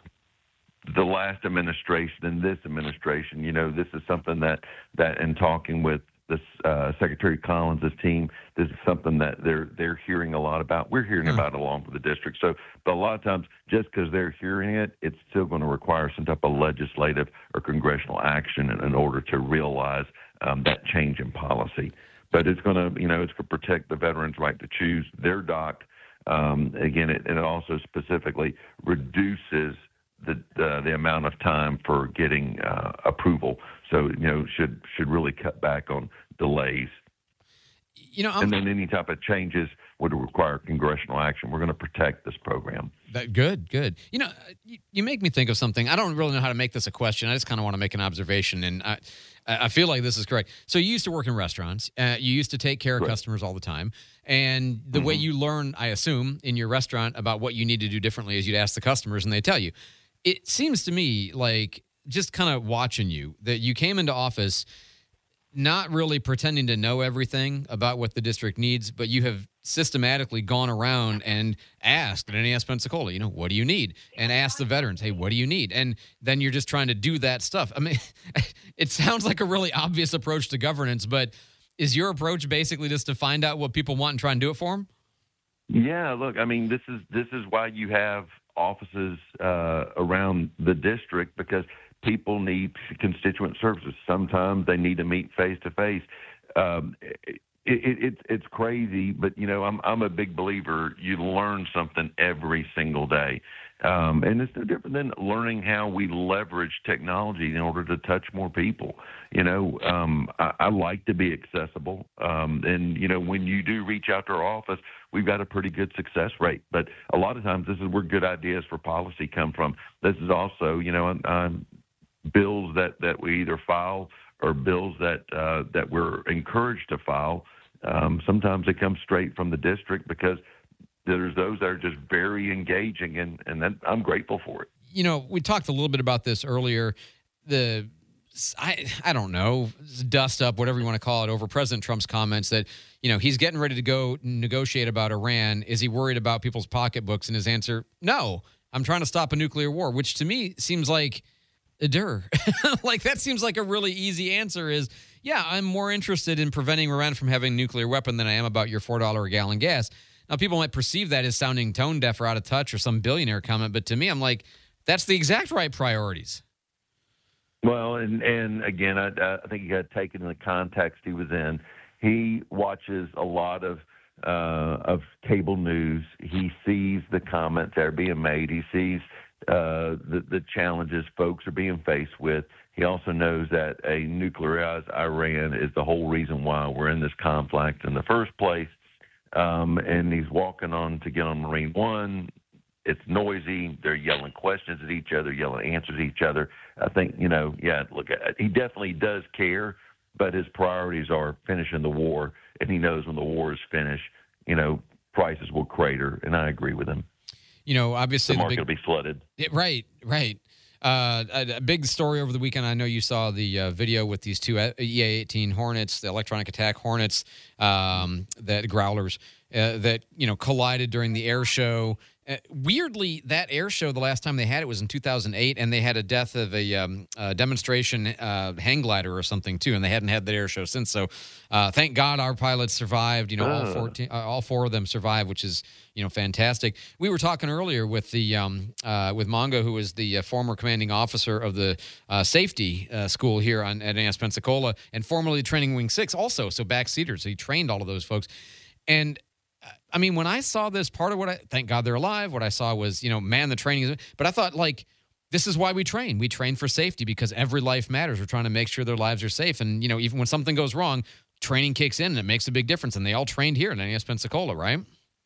S23: the last administration and this administration. You know, this is something that that in talking with this uh, Secretary Collins' team, this is something that they're they're hearing a lot about. We're hearing about it along with the district. So, but a lot of times, just because they're hearing it, it's still going to require some type of legislative or congressional action in, in order to realize um, that change in policy. But it's going to, you know, it's going to protect the veterans' right to choose their doc. Um, again, it, and it also specifically reduces the uh, the amount of time for getting uh, approval. So, you know, should should really cut back on delays.
S4: You know, I'm,
S23: and then any type of changes would require congressional action. We're going to protect this program.
S4: That, good, good. You know, you, you make me think of something. I don't really know how to make this a question. I just kind of want to make an observation, and I, I feel like this is correct. So you used to work in restaurants. Uh, you used to take care of
S23: Right.
S4: customers all the time. And the way you learn, I assume, in your restaurant about what you need to do differently is you'd ask the customers, and they tell you. It seems to me like, just kind of watching you, that you came into office not really pretending to know everything about what the district needs, but you have systematically gone around and asked at N A S Pensacola, you know, what do you need? And asked the veterans, hey, what do you need? And then you're just trying to do that stuff. I mean, it sounds like a really obvious approach to governance, but is your approach basically just to find out what people want and try and do it for them?
S23: Yeah, look, I mean, this is this is why you have offices uh, around the district, because people need constituent services. Sometimes they need to meet face to face. Um, it, it, it, it's crazy, but you know, I'm I'm a big believer. You learn something every single day, um, and it's no different than learning how we leverage technology in order to touch more people. You know, um, I, I like to be accessible, um, and you know, when you do reach out to our office, we've got a pretty good success rate. But a lot of times, this is where good ideas for policy come from. This is also, you know, um, bills that, that we either file or bills that uh, that we're encouraged to file. Um, sometimes they come straight from the district because there's those that are just very engaging, and, and that, I'm grateful for it.
S4: You know, we talked a little bit about this earlier. The I I don't know, dust up, whatever you want to call it, over President Trump's comments that, you know, he's getting ready to go negotiate about Iran. Is he worried about people's pocketbooks? And his answer, no, I'm trying to stop a nuclear war, which to me seems like Dur. Like, that seems like a really easy answer is, yeah, I'm more interested in preventing Iran from having a nuclear weapon than I am about your four dollars a gallon gas. Now, people might perceive that as sounding tone deaf or out of touch or some billionaire comment, but to me, I'm like, that's the exact right priorities.
S23: Well, and, and again, I, I think you got to take it in the context he was in. He watches a lot of uh, of cable news. He sees the comments that are being made. He sees uh, the, the challenges folks are being faced with. He also knows that a nuclearized Iran is the whole reason why we're in this conflict in the first place. Um, and he's walking on to get on Marine One. It's noisy. They're yelling questions at each other, yelling answers at each other. I think, you know, yeah, look, he definitely does care, but his priorities are finishing the war, and he knows when the war is finished, you know, prices will crater, and I agree with him.
S4: You know, obviously
S23: the
S4: the
S23: market
S4: big,
S23: will be flooded.
S4: It, right, right. Uh, a, a big story over the weekend. I know you saw the uh, video with these two E A eighteen Hornets, the electronic attack Hornets, um, that Growlers uh, that you know collided during the air show. Uh, weirdly, that air show, the last time they had it was in two thousand eight, and they had a death of a um, uh, demonstration uh, hang glider or something too, and they hadn't had that air show since. So, uh, thank God our pilots survived. You know, all fourteen, uh, all four of them survived, which is you know fantastic. We were talking earlier with the um, uh, with Mongo, who was the uh, former commanding officer of the uh, safety uh, school here on at A S Pensacola, and formerly training Wing Six, also so backseaters. So he trained all of those folks, and. I mean, when I saw this, part of what I, thank God they're alive, what I saw was, you know, man, the training is, but I thought, like, this is why we train. We train for safety because every life matters. We're trying to make sure their lives are safe. And, you know, even when something goes wrong, training kicks in and it makes a big difference. And they all trained here in A S Pensacola, right?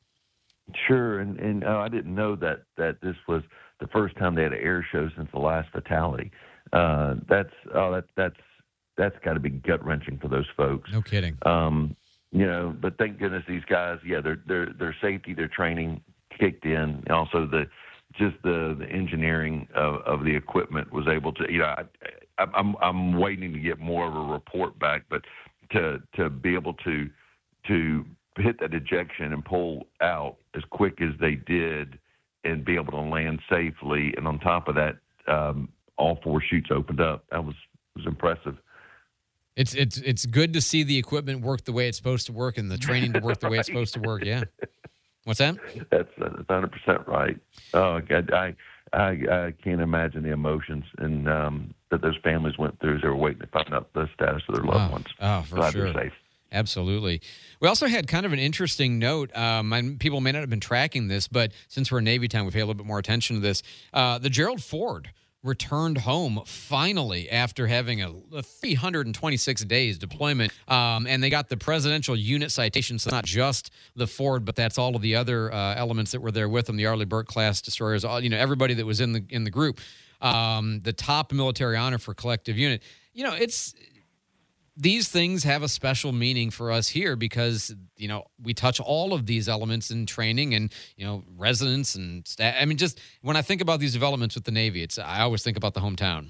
S23: Sure. And, and uh, I didn't know that, that this was the first time they had an air show since the last fatality. Uh, that's, oh, that, that's, that's got to be gut wrenching for those folks.
S4: No kidding.
S23: Um, You know, but thank goodness these guys, yeah, their their their safety, their training kicked in. Also, the just the, the engineering of, of the equipment was able to. You know, I, I, I'm I'm waiting to get more of a report back, but to to be able to to hit that ejection and pull out as quick as they did, and be able to land safely, and on top of that, um, all four chutes opened up. That was was impressive.
S4: It's it's it's good to see the equipment work the way it's supposed to work and the training to work the way it's supposed to work. Yeah. What's that?
S23: That's that's one hundred percent right. Oh, God, I, I I can't imagine the emotions and um, that those families went through as they were waiting to find out the status of their loved
S4: oh,
S23: ones.
S4: Oh, for
S23: Glad
S4: sure.
S23: they're safe.
S4: Absolutely. We also had kind of an interesting note. Um, and people may not have been tracking this, but since we're in Navy time, we pay a little bit more attention to this. Uh, the Gerald Ford returned home finally after having a, a three hundred twenty-six days deployment. Um, and they got the presidential unit citation. So not just the Ford, but that's all of the other uh, elements that were there with them, the Arleigh Burke class destroyers, all, you know, everybody that was in the in the group. Um, the top military honor for collective unit. You know, it's these things have a special meaning for us here because, you know, we touch all of these elements in training and, you know, residents and staff. I mean, just when I think about these developments with the Navy, it's I always think about the hometown.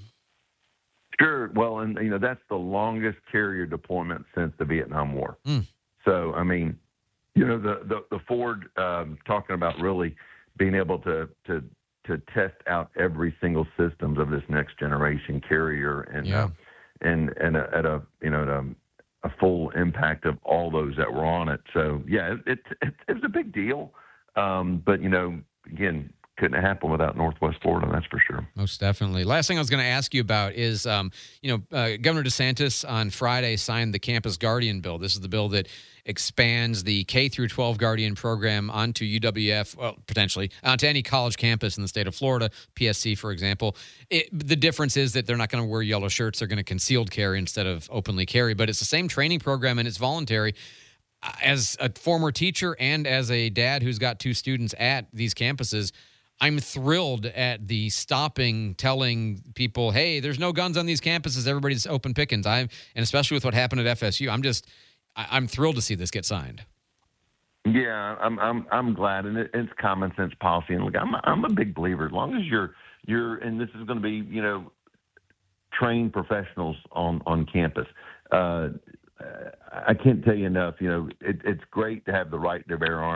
S23: Sure. Well, and, you know, that's the longest carrier deployment since the Vietnam War.
S4: Mm.
S23: So, I mean, you know, the, the, the Ford um, talking about really being able to, to, to test out every single systems of this next generation carrier and,
S4: yeah.
S23: uh, and and a, at a you know at a, a full impact of all those that were on it. So yeah, it it, it was a big deal. Um, but you know, again, couldn't happen without Northwest Florida. That's for sure.
S4: Most definitely. Last thing I was going to ask you about is, um, you know, uh, Governor DeSantis on Friday signed the Campus Guardian bill. This is the bill that expands the K through twelve Guardian program onto U W F, well, potentially onto any college campus in the state of Florida, P S C, for example. It, the difference is that they're not going to wear yellow shirts. They're going to concealed carry instead of openly carry. But it's the same training program and it's voluntary. As a former teacher and as a dad who's got two students at these campuses, I'm thrilled at the stopping, telling people, hey, there's no guns on these campuses. Everybody's open pickings. I'm, and especially with what happened at F S U, I'm just, I'm thrilled to see this get signed.
S23: Yeah, I'm, I'm, I'm glad, and it, it's common sense policy. And look, I'm, I'm a big believer. As long as you're, you're, and this is going to be, you know, trained professionals on, on campus. Uh, I can't tell you enough. You know, it, it's great to have the right to bear arms,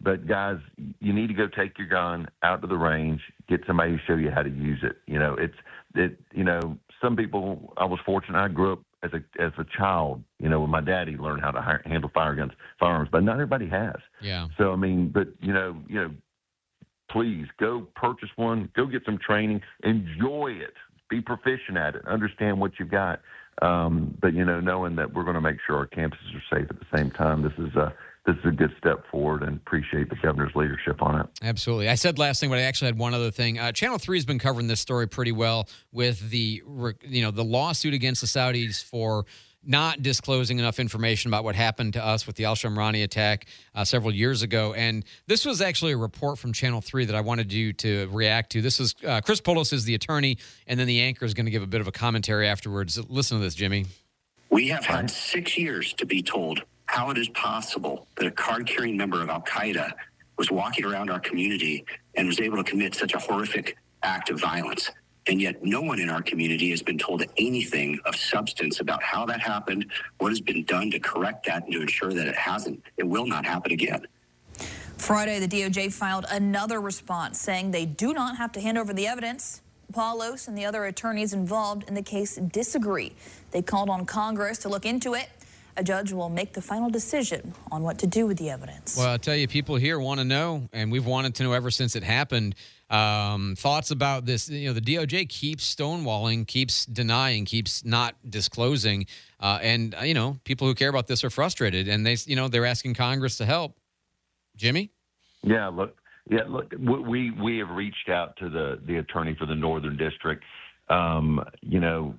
S23: but guys, you need to go take your gun out to the range, get somebody to show you how to use it. You know, it's it. You know, some people. I was fortunate. I grew up as a as a child. You know, when my daddy learned how to hi- handle fire guns, firearms, but not everybody has.
S4: Yeah.
S23: So I mean, but you know, you know, please go purchase one. Go get some training. Enjoy it. Be proficient at it. Understand what you've got. Um, but you know, knowing that we're going to make sure our campuses are safe at the same time. This is a This is a good step forward, and appreciate the governor's leadership on it.
S4: Absolutely. I said last thing, but I actually had one other thing. Uh, Channel three has been covering this story pretty well with the, you know, the lawsuit against the Saudis for not disclosing enough information about what happened to us with the al-Shamrani attack uh, several years ago. And this was actually a report from Channel three that I wanted you to react to. This is uh, Chris Poulos is the attorney, and then the anchor is going to give a bit of a commentary afterwards. Listen to this, Jimmy.
S8: We have had six years to be told how it is possible that a card-carrying member of al-Qaeda was walking around our community and was able to commit such a horrific act of violence. And yet no one in our community has been told anything of substance about how that happened, what has been done to correct that and to ensure that it hasn't, it will not happen again.
S9: Friday, the D O J filed another response saying they do not have to hand over the evidence. Poulos and the other attorneys involved in the case disagree. They called on Congress to look into it. A judge will make the final decision on what to do with the evidence.
S4: Well, I'll tell you, people here want to know, and we've wanted to know ever since it happened. Um, thoughts about this? You know, the D O J keeps stonewalling, keeps denying, keeps not disclosing, uh, and uh, you know, people who care about this are frustrated, and they, you know, they're asking Congress to help. Jimmy?
S23: Yeah, look, yeah, look. We we have reached out to the the attorney for the Northern District. Um, you know,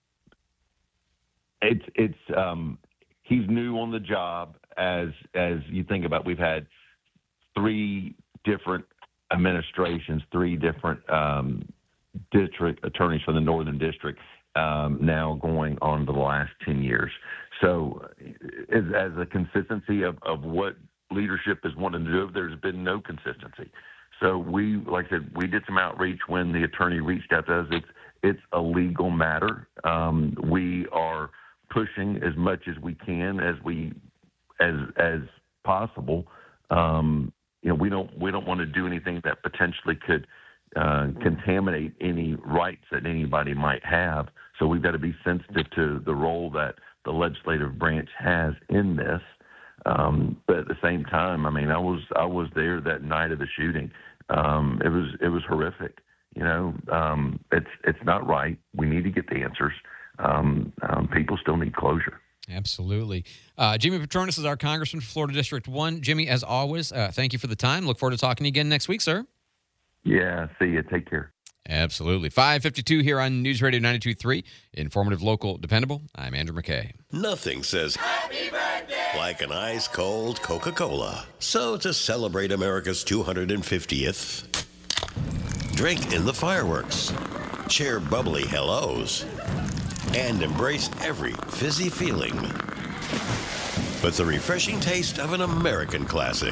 S23: it's it's. Um, He's new on the job. As as you think about, we've had three different administrations, three different um, district attorneys from the Northern District, um, now going on to the last ten years. So as, as a consistency of, of what leadership is wanting to do, there's been no consistency. So we, like I said, we did some outreach when the attorney reached out to us. It's, it's a legal matter. Um, we are pushing as much as we can as we as as possible. Um, you know, we don't we don't want to do anything that potentially could uh, contaminate any rights that anybody might have. So we've got to be sensitive to the role that the legislative branch has in this. Um, but at the same time, I mean, I was I was there that night of the shooting. Um, it was it was horrific. You know, um, it's it's not right. We need to get the answers. Um, um, people still need closure.
S4: Absolutely. Uh, Jimmy Patronis is our congressman for Florida District one. Jimmy, as always, uh, thank you for the time. Look forward to talking to you again next week, sir.
S23: Yeah, see you. Take care.
S4: Absolutely. five fifty-two here on News Radio ninety-two point three. Informative, local, dependable. I'm Andrew McKay.
S10: Nothing says happy birthday like an ice-cold Coca-Cola. So to celebrate America's two hundred fiftieth, drink in the fireworks, share bubbly hellos, and embrace every fizzy feeling with the refreshing taste of an American classic.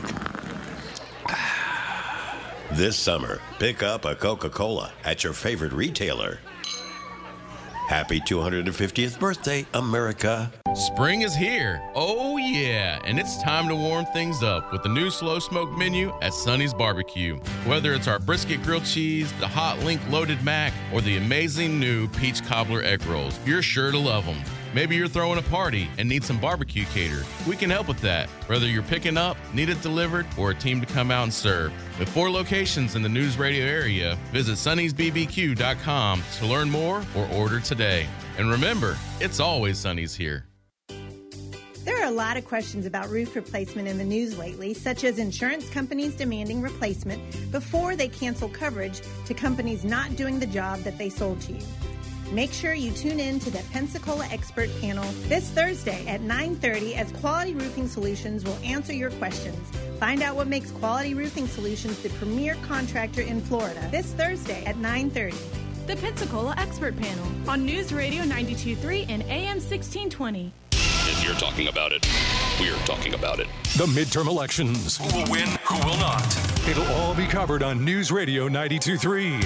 S10: This summer, pick up a Coca-Cola at your favorite retailer. Happy two hundred fiftieth birthday, America.
S11: Spring is here. Oh, yeah. And it's time to warm things up with the new slow smoke menu at Sonny's Barbecue. Whether it's our brisket grilled cheese, the hot link loaded mac, or the amazing new peach cobbler egg rolls, you're sure to love them. Maybe you're throwing a party and need some barbecue cater. We can help with that. Whether you're picking up, need it delivered, or a team to come out and serve. With four locations in the News Radio area, visit Sonny's B B Q dot com to learn more or order today. And remember, it's always Sonny's here.
S12: There are a lot of questions about roof replacement in the news lately, such as insurance companies demanding replacement before they cancel coverage to companies not doing the job that they sold to you. Make sure you tune in to the Pensacola Expert Panel this Thursday at nine thirty as Quality Roofing Solutions will answer your questions. Find out what makes Quality Roofing Solutions the premier contractor in Florida this Thursday at nine thirty.
S13: The Pensacola Expert Panel on News Radio ninety-two point three and A M sixteen twenty.
S24: If you're talking about it, we're talking about it.
S1: The midterm elections. Who will win, who will not? It'll all be covered on News Radio ninety-two point three.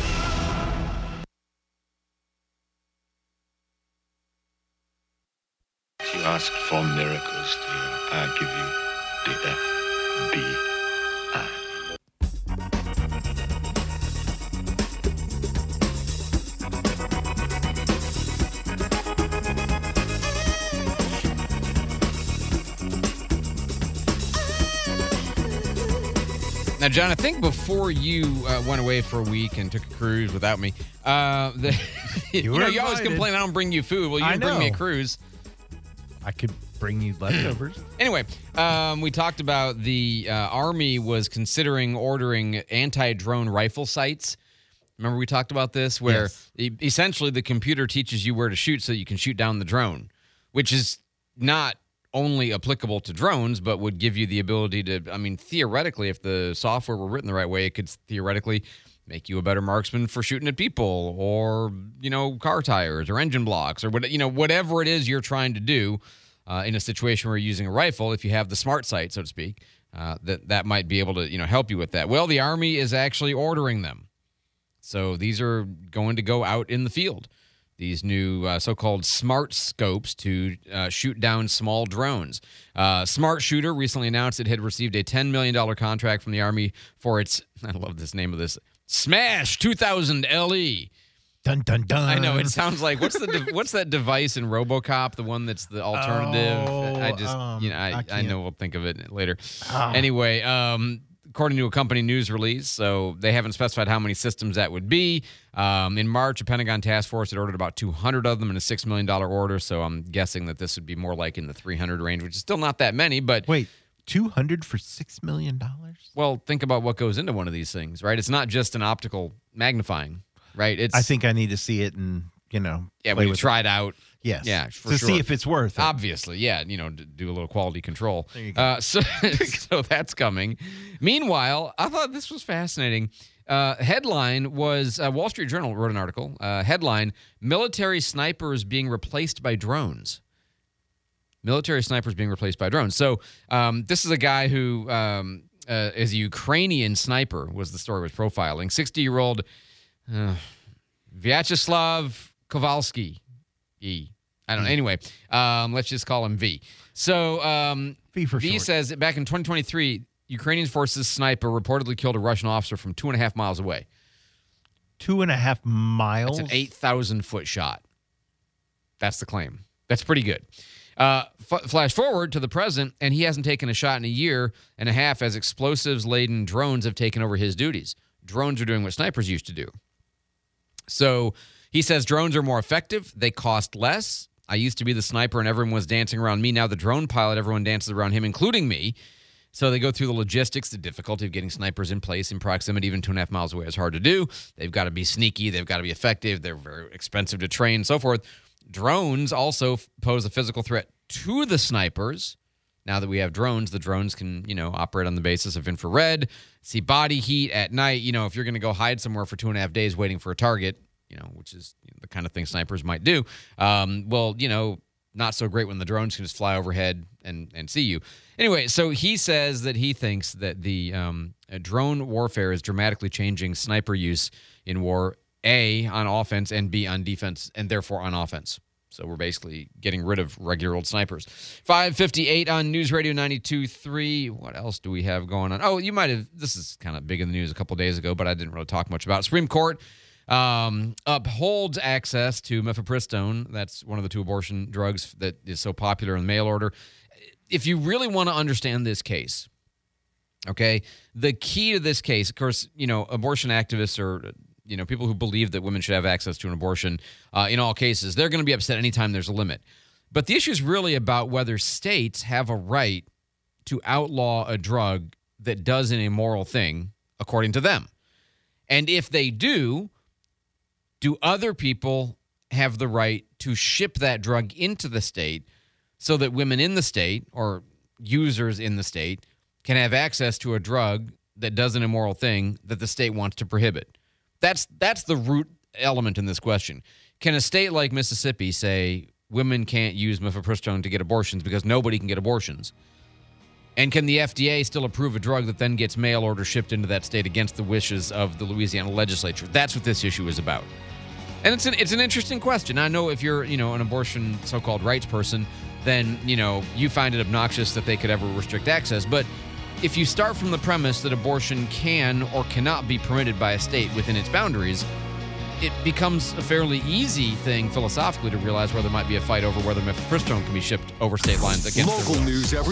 S14: You ask for miracles, dear. I give you the F B
S4: Now, John, I think before you uh, went away for a week and took a cruise without me, uh, the, you, you know, you always complain I don't bring you food. Well, you
S5: I
S4: didn't bring me a
S5: know.
S4: cruise.
S5: I could bring you leftovers.
S4: Anyway, um, we talked about the uh, Army was considering ordering anti-drone rifle sights. Remember we talked about this, where
S5: Yes.
S4: e- essentially the computer teaches you where to shoot so you can shoot down the drone, which is not only applicable to drones, but would give you the ability to, I mean, theoretically, if the software were written the right way, it could theoretically make you a better marksman for shooting at people or, you know, car tires or engine blocks or what, you know, whatever it is you're trying to do uh, in a situation where you're using a rifle. If you have the smart sight, so to speak, uh, that, that might be able to, you know, help you with that. Well, the Army is actually ordering them. So these are going to go out in the field. These new uh, so-called smart scopes to uh, shoot down small drones. Uh, Smart Shooter recently announced it had received a ten million dollars contract from the Army for its, I love this name of this, Smash two thousand L E.
S5: Dun, dun, dun.
S4: I know, it sounds like, what's the de- what's that device in RoboCop, the one that's the alternative?
S5: Oh,
S4: I just,
S5: um,
S4: you know, I,
S5: I
S4: I,
S5: can't-
S4: know we'll think of it later.
S5: Ah.
S4: Anyway, um, according to a company news release, so they haven't specified how many systems that would be. Um, in March, a Pentagon task force had ordered about two hundred of them in a six million dollars order, so I'm guessing that this would be more like in the three hundred range, which is still not that many, but...
S5: Wait, two hundred for six million dollars?
S4: Well, think about what goes into one of these things, right? It's not just an optical magnifying, right? It's
S5: I think I need to see it and, you know,
S4: Yeah,
S5: play
S4: when you
S5: with
S4: try
S5: it.
S4: it out.
S5: Yes.
S4: Yeah, for
S5: to
S4: sure.
S5: see if it's worth it.
S4: Obviously, yeah, you know, to do a little quality control.
S5: There you go.
S4: Uh, so, so that's coming. Meanwhile, I thought this was fascinating. Uh, headline was uh, Wall Street Journal wrote an article. Uh, headline: Military snipers being replaced by drones. Military snipers being replaced by drones. So um, this is a guy who um, uh, is a Ukrainian sniper. Was the story was profiling sixty-year-old uh, Vyacheslav Kowalski. E. I don't know. Anyway, um, let's just call him V. So um,
S5: V for
S4: V
S5: short.
S4: says that back in twenty twenty-three, Ukrainian forces sniper reportedly killed a Russian officer from two and a half miles away.
S5: Two and a half miles?
S4: That's an eight thousand foot shot. That's the claim. That's pretty good. Uh, f- flash forward to the present, and he hasn't taken a shot in a year and a half as explosives-laden drones have taken over his duties. Drones are doing what snipers used to do. So he says drones are more effective. They cost less. I used to be the sniper, and everyone was dancing around me. Now the drone pilot, everyone dances around him, including me. So they go through the logistics, the difficulty of getting snipers in place in proximity, even two and a half miles away is hard to do. They've got to be sneaky. They've got to be effective. They're very expensive to train and so forth. Drones also f- pose a physical threat to the snipers. Now that we have drones, the drones can, you know, operate on the basis of infrared, see body heat at night. You know, if you're going to go hide somewhere for two and a half days waiting for a target, you know, which is the kind of thing snipers might do, um, well, you know, not so great when the drones can just fly overhead and, and see you. Anyway, so he says that he thinks that the um, uh, drone warfare is dramatically changing sniper use in war, A, on offense, and B, on defense, and therefore on offense. So we're basically getting rid of regular old snipers. five fifty-eight on News Radio ninety-two point three. What else do we have going on? Oh, you might have, this is kind of big in the news a couple days ago, but I didn't really talk much about it. Supreme Court um, upholds access to mifepristone. That's one of the two abortion drugs that is so popular in the mail order. If you really want to understand this case, okay, the key to this case, of course, you know, abortion activists are, you know, people who believe that women should have access to an abortion uh, in all cases, they're going to be upset anytime there's a limit. But the issue is really about whether states have a right to outlaw a drug that does an immoral thing, according to them. And if they do, do other people have the right to ship that drug into the state so that women in the state or users in the state can have access to a drug that does an immoral thing that the state wants to prohibit? That's that's the root element in this question. Can a state like Mississippi say women can't use mifepristone to get abortions because nobody can get abortions? And can the F D A still approve a drug that then gets mail order shipped into that state against the wishes of the Louisiana legislature? That's what this issue is about. And it's an it's an interesting question. I know if you're, you know, an abortion so-called rights person, then, you know, you find it obnoxious that they could ever restrict access. But if you start from the premise that abortion can or cannot be permitted by a state within its boundaries, it becomes a fairly easy thing philosophically to realize where there might be a fight over whether mifepristone can be shipped over state lines against
S1: Local news every